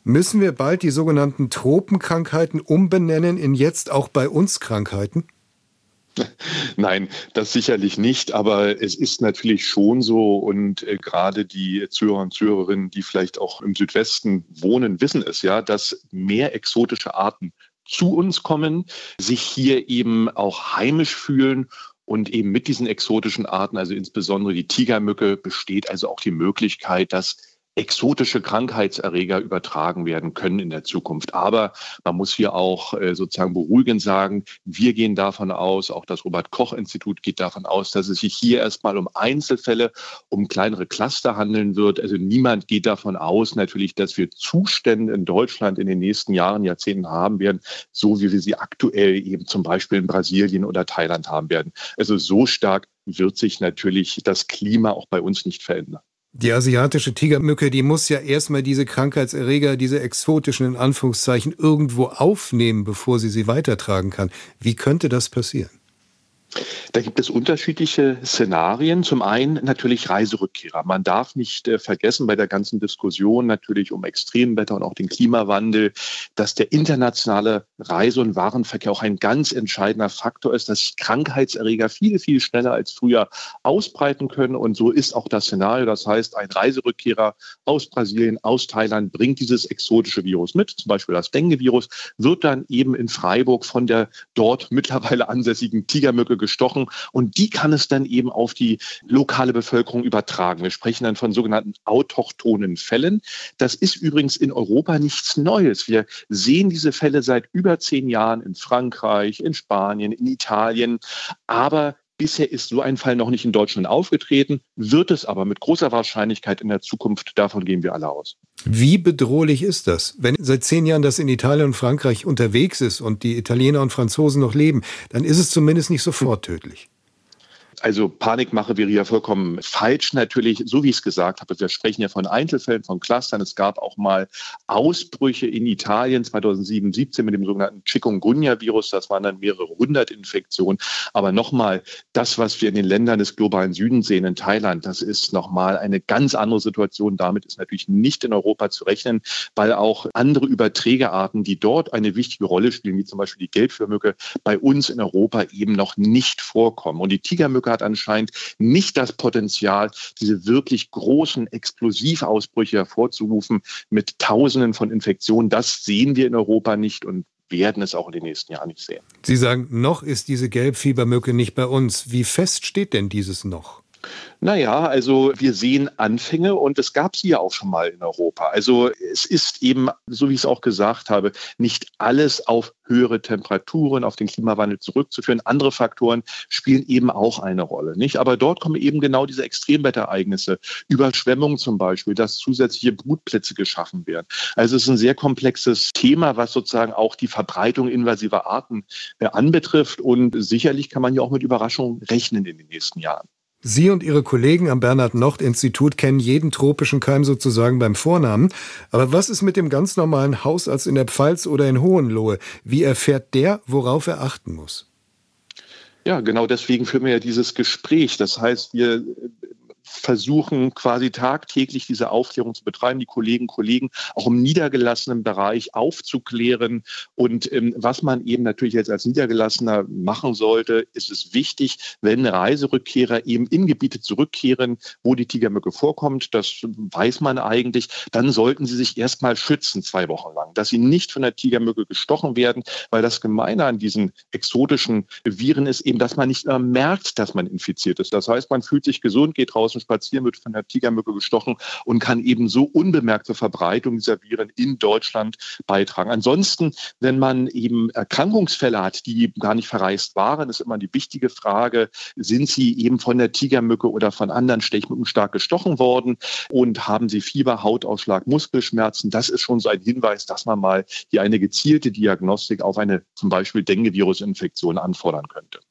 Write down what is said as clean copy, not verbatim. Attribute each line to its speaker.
Speaker 1: Müssen wir bald die sogenannten Tropenkrankheiten umbenennen in jetzt auch bei uns Krankheiten?
Speaker 2: Nein, das sicherlich nicht, aber es ist natürlich schon so und gerade die Zuhörer und Zuhörerinnen, die vielleicht auch im Südwesten wohnen, wissen es ja, dass mehr exotische Arten zu uns kommen, sich hier eben auch heimisch fühlen. Und eben mit diesen exotischen Arten, also insbesondere die Tigermücke, besteht also auch die Möglichkeit, dass exotische Krankheitserreger übertragen werden können in der Zukunft. Aber man muss hier auch sozusagen beruhigend sagen, wir gehen davon aus, auch das Robert-Koch-Institut geht davon aus, dass es sich hier erstmal um Einzelfälle, um kleinere Cluster handeln wird. Also niemand geht davon aus, natürlich, dass wir Zustände in Deutschland in den nächsten Jahren, Jahrzehnten haben werden, so wie wir sie aktuell eben zum Beispiel in Brasilien oder Thailand haben werden. Also so stark wird sich natürlich das Klima auch bei uns nicht verändern.
Speaker 1: Die asiatische Tigermücke, die muss ja erstmal diese Krankheitserreger, diese exotischen in Anführungszeichen, irgendwo aufnehmen, bevor sie weitertragen kann. Wie könnte das passieren?
Speaker 2: Da gibt es unterschiedliche Szenarien. Zum einen natürlich Reiserückkehrer. Man darf nicht vergessen bei der ganzen Diskussion natürlich um Extremwetter und auch den Klimawandel, dass der internationale Reise- und Warenverkehr auch ein ganz entscheidender Faktor ist, dass sich Krankheitserreger viel, viel schneller als früher ausbreiten können. Und so ist auch das Szenario. Das heißt, ein Reiserückkehrer aus Brasilien, aus Thailand bringt dieses exotische Virus mit, zum Beispiel das Dengue-Virus, wird dann eben in Freiburg von der dort mittlerweile ansässigen Tigermücke gestochen und die kann es dann eben auf die lokale Bevölkerung übertragen. Wir sprechen dann von sogenannten autochthonen Fällen. Das ist übrigens in Europa nichts Neues. Wir sehen diese Fälle seit über 10 Jahren in Frankreich, in Spanien, in Italien, aber bisher ist so ein Fall noch nicht in Deutschland aufgetreten, wird es aber mit großer Wahrscheinlichkeit in der Zukunft. Davon gehen wir alle aus.
Speaker 1: Wie bedrohlich ist das? Wenn seit 10 Jahren das in Italien und Frankreich unterwegs ist und die Italiener und Franzosen noch leben, dann ist es zumindest nicht sofort tödlich.
Speaker 2: Also Panikmache wäre ja vollkommen falsch natürlich, so wie ich es gesagt habe. Wir sprechen ja von Einzelfällen, von Clustern. Es gab auch mal Ausbrüche in Italien 2007, 17 mit dem sogenannten Chikungunya-Virus. Das waren dann mehrere hundert Infektionen. Aber nochmal, das, was wir in den Ländern des globalen Südens sehen, in Thailand, das ist nochmal eine ganz andere Situation. Damit ist natürlich nicht in Europa zu rechnen, weil auch andere Überträgerarten, die dort eine wichtige Rolle spielen, wie zum Beispiel die Gelbflörmücke, bei uns in Europa eben noch nicht vorkommen. Und die Tigermücke hat anscheinend nicht das Potenzial, diese wirklich großen Explosivausbrüche hervorzurufen mit Tausenden von Infektionen. Das sehen wir in Europa nicht und werden es auch in den nächsten Jahren nicht sehen.
Speaker 1: Sie sagen, noch ist diese Gelbfiebermücke nicht bei uns. Wie fest steht denn dieses noch?
Speaker 2: Naja, also wir sehen Anfänge und es gab sie ja auch schon mal in Europa. Also es ist eben, so wie ich es auch gesagt habe, nicht alles auf höhere Temperaturen, auf den Klimawandel zurückzuführen. Andere Faktoren spielen eben auch eine Rolle, nicht? Aber dort kommen eben genau diese Extremwetterereignisse, Überschwemmungen zum Beispiel, dass zusätzliche Brutplätze geschaffen werden. Also es ist ein sehr komplexes Thema, was sozusagen auch die Verbreitung invasiver Arten anbetrifft. Und sicherlich kann man ja auch mit Überraschungen rechnen in den nächsten Jahren.
Speaker 1: Sie und Ihre Kollegen am Bernhard-Nocht-Institut kennen jeden tropischen Keim sozusagen beim Vornamen. Aber was ist mit dem ganz normalen Hausarzt in der Pfalz oder in Hohenlohe? Wie erfährt der, worauf er achten muss?
Speaker 2: Ja, genau deswegen führen wir ja dieses Gespräch. Das heißt, wir versuchen quasi tagtäglich diese Aufklärung zu betreiben, die Kollegen auch im niedergelassenen Bereich aufzuklären. Und was man eben natürlich jetzt als Niedergelassener machen sollte, ist es wichtig, wenn Reiserückkehrer eben in Gebiete zurückkehren, wo die Tigermücke vorkommt, das weiß man eigentlich, dann sollten sie sich erstmal schützen 2 Wochen lang, dass sie nicht von der Tigermücke gestochen werden, weil das Gemeine an diesen exotischen Viren ist eben, dass man nicht merkt, dass man infiziert ist. Das heißt, man fühlt sich gesund, geht draußen spazieren, wird von der Tigermücke gestochen und kann eben so unbemerkt zur Verbreitung dieser Viren in Deutschland beitragen. Ansonsten, wenn man eben Erkrankungsfälle hat, die gar nicht verreist waren, ist immer die wichtige Frage, sind sie eben von der Tigermücke oder von anderen Stechmücken stark gestochen worden und haben sie Fieber, Hautausschlag, Muskelschmerzen? Das ist schon so ein Hinweis, dass man mal hier eine gezielte Diagnostik auf eine zum Beispiel Dengue-Virus-Infektion anfordern könnte.